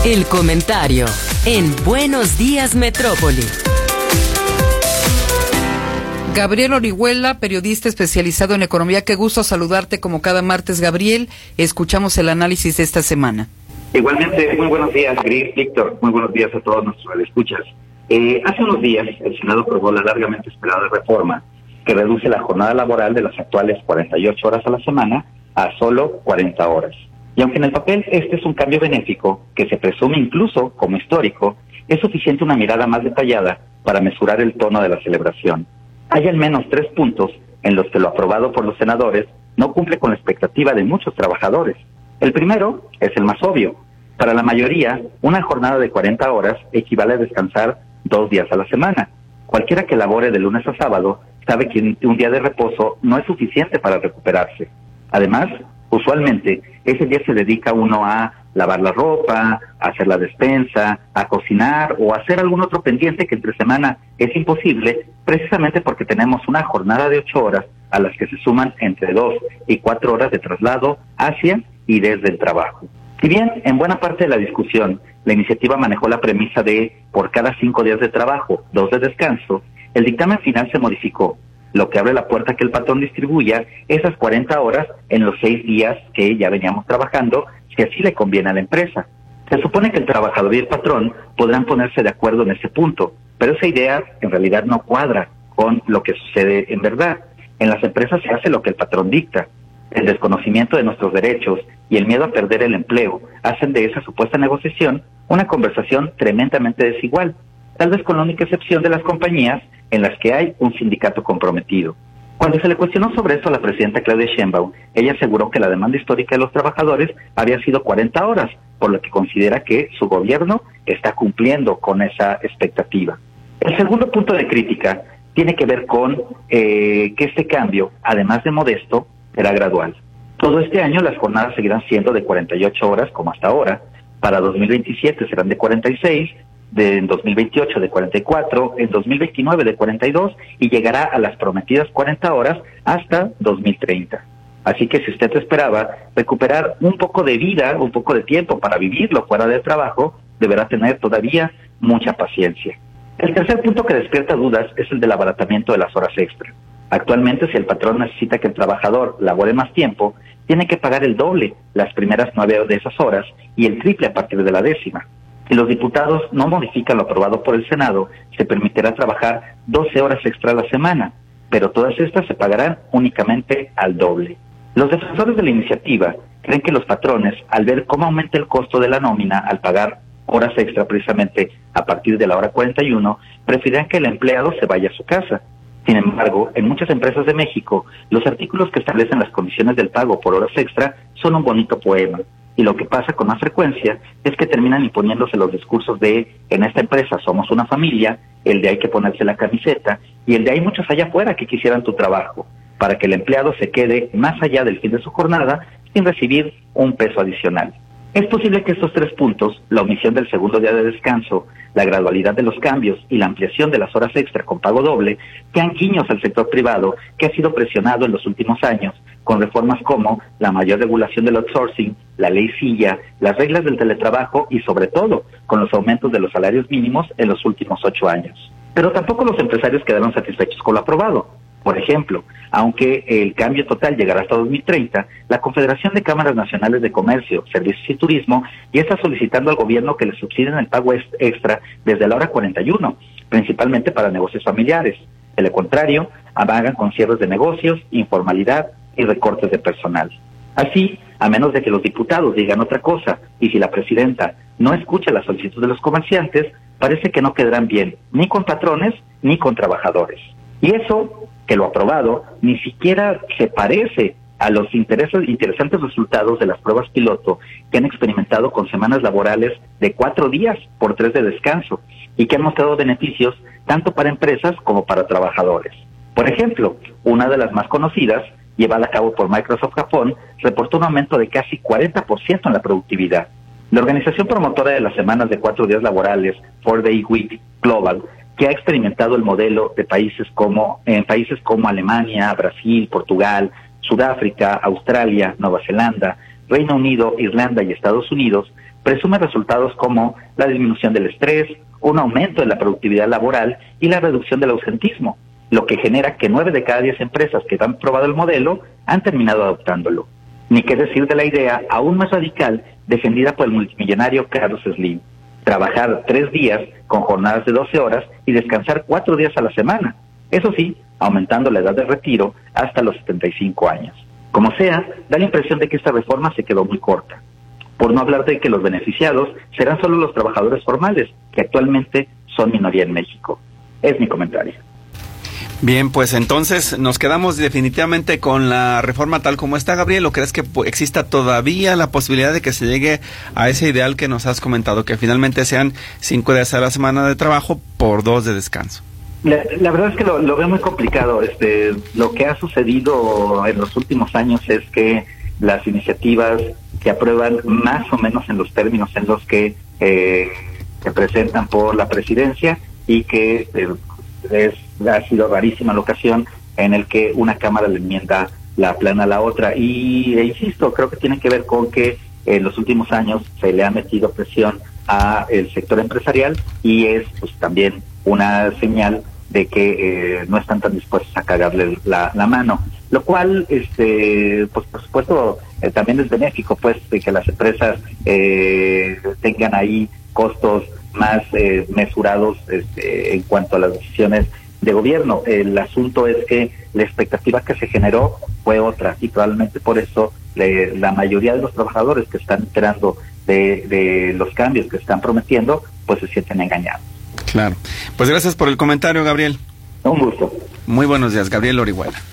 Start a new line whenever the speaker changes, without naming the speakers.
El comentario en Buenos Días Metrópoli.
Gabriel Orihuela, periodista especializado en economía. Qué gusto saludarte como cada martes, Gabriel. Escuchamos el análisis de esta semana.
Igualmente, muy buenos días, Gris, Víctor. Muy buenos días a todos nuestros escuchas. Hace unos días, el Senado aprobó la largamente esperada reforma que reduce la jornada laboral de las actuales 48 horas a la semana a solo 40 horas. Y aunque en el papel este es un cambio benéfico, que se presume incluso como histórico, es suficiente una mirada más detallada para mesurar el tono de la celebración. Hay al menos 3 puntos en los que lo aprobado por los senadores no cumple con la expectativa de muchos trabajadores. El primero es el más obvio. Para la mayoría, una jornada de 40 horas equivale a descansar 2 días a la semana. Cualquiera que labore de lunes a sábado sabe que un día de reposo no es suficiente para recuperarse. Además, usualmente, ese día se dedica uno a lavar la ropa, a hacer la despensa, a cocinar o a hacer algún otro pendiente que entre semana es imposible, precisamente porque tenemos una jornada de 8 horas a las que se suman entre 2 y 4 horas de traslado hacia y desde el trabajo. Si bien en buena parte de la discusión la iniciativa manejó la premisa de por cada 5 días de trabajo, 2 de descanso, el dictamen final se modificó, lo que abre la puerta a que el patrón distribuya esas 40 horas en los 6 días que ya veníamos trabajando, si así le conviene a la empresa. Se supone que el trabajador y el patrón podrán ponerse de acuerdo en ese punto, pero esa idea en realidad no cuadra con lo que sucede en verdad. En las empresas se hace lo que el patrón dicta. El desconocimiento de nuestros derechos y el miedo a perder el empleo hacen de esa supuesta negociación una conversación tremendamente desigual, tal vez con la única excepción de las compañías en las que hay un sindicato comprometido. Cuando se le cuestionó sobre eso a la presidenta Claudia Sheinbaum, ella aseguró que la demanda histórica de los trabajadores había sido 40 horas, por lo que considera que su gobierno está cumpliendo con esa expectativa. El segundo punto de crítica tiene que ver con que este cambio, además de modesto, será gradual. Todo este año las jornadas seguirán siendo de 48 horas como hasta ahora. Para 2027 serán de 46, en 2028 de 44, en 2029 de 42 y llegará a las prometidas 40 horas hasta 2030. Así que si usted esperaba recuperar un poco de vida, un poco de tiempo para vivirlo fuera del trabajo, deberá tener todavía mucha paciencia. El tercer punto que despierta dudas es el del abaratamiento de las horas extra. Actualmente, si el patrón necesita que el trabajador labore más tiempo, tiene que pagar el doble las primeras 9 de esas horas y el triple a partir de la 10ª. Si los diputados no modifican lo aprobado por el Senado, se permitirá trabajar 12 horas extra a la semana, pero todas estas se pagarán únicamente al doble. Los defensores de la iniciativa creen que los patrones, al ver cómo aumenta el costo de la nómina al pagar horas extra precisamente a partir de la hora 41, prefieren que el empleado se vaya a su casa. Sin embargo, en muchas empresas de México, los artículos que establecen las condiciones del pago por horas extra son un bonito poema. Y lo que pasa con más frecuencia es que terminan imponiéndose los discursos de en esta empresa somos una familia, el de hay que ponerse la camiseta y el de hay muchos allá afuera que quisieran tu trabajo, para que el empleado se quede más allá del fin de su jornada sin recibir un peso adicional. Es posible que estos 3 puntos, la omisión del segundo día de descanso, la gradualidad de los cambios y la ampliación de las horas extra con pago doble, sean guiños al sector privado que ha sido presionado en los últimos años con reformas como la mayor regulación del outsourcing, la ley Silla, las reglas del teletrabajo y sobre todo con los aumentos de los salarios mínimos en los últimos 8 años. Pero tampoco los empresarios quedaron satisfechos con lo aprobado. Por ejemplo, aunque el cambio total llegará hasta 2030, la Confederación de Cámaras Nacionales de Comercio, Servicios y Turismo ya está solicitando al gobierno que le subsidien el pago extra desde la hora 41, principalmente para negocios familiares. De lo contrario, amagan con cierres de negocios, informalidad y recortes de personal. Así, a menos de que los diputados digan otra cosa, y si la presidenta no escucha la solicitud de los comerciantes, parece que no quedarán bien ni con patrones ni con trabajadores. Y eso, que lo aprobado, ni siquiera se parece a los interesantes resultados de las pruebas piloto que han experimentado con semanas laborales de 4 días por 3 de descanso y que han mostrado beneficios tanto para empresas como para trabajadores. Por ejemplo, una de las más conocidas, llevada a cabo por Microsoft Japón, reportó un aumento de casi 40% en la productividad. La organización promotora de las semanas de 4 días laborales, 4-Day Week Global, que ha experimentado el modelo de países como Alemania, Brasil, Portugal, Sudáfrica, Australia, Nueva Zelanda, Reino Unido, Irlanda y Estados Unidos, presume resultados como la disminución del estrés, un aumento de la productividad laboral y la reducción del ausentismo, lo que genera que 9 de cada 10 empresas que han probado el modelo han terminado adoptándolo. Ni qué decir de la idea aún más radical defendida por el multimillonario Carlos Slim: trabajar 3 días con jornadas de 12 horas y descansar 4 días a la semana. Eso sí, aumentando la edad de retiro hasta los 75 años. Como sea, da la impresión de que esta reforma se quedó muy corta. Por no hablar de que los beneficiados serán solo los trabajadores formales, que actualmente son minoría en México. Es mi comentario.
Bien, pues entonces nos quedamos definitivamente con la reforma tal como está, Gabriel. ¿O crees que exista todavía la posibilidad de que se llegue a ese ideal que nos has comentado, que finalmente sean 5 días a la semana de trabajo por 2 de descanso?
La verdad es que lo veo muy complicado. Lo que ha sucedido en los últimos años es que las iniciativas se aprueban más o menos en los términos en los que se presentan por la presidencia, y que ha sido rarísima la ocasión en el que una cámara le enmienda la plana a la otra. E insisto, creo que tiene que ver con que en los últimos años se le ha metido presión al sector empresarial, y es pues también una señal de que no están tan dispuestos a cagarle la mano, lo cual pues por supuesto también es benéfico, pues, de que las empresas tengan ahí costos más mesurados en cuanto a las decisiones de gobierno. El asunto es que la expectativa que se generó fue otra, y probablemente por eso la mayoría de los trabajadores que están enterando de los cambios que están prometiendo, pues se sienten engañados.
Claro. Pues gracias por el comentario, Gabriel.
Un gusto.
Muy buenos días, Gabriel Orihuela.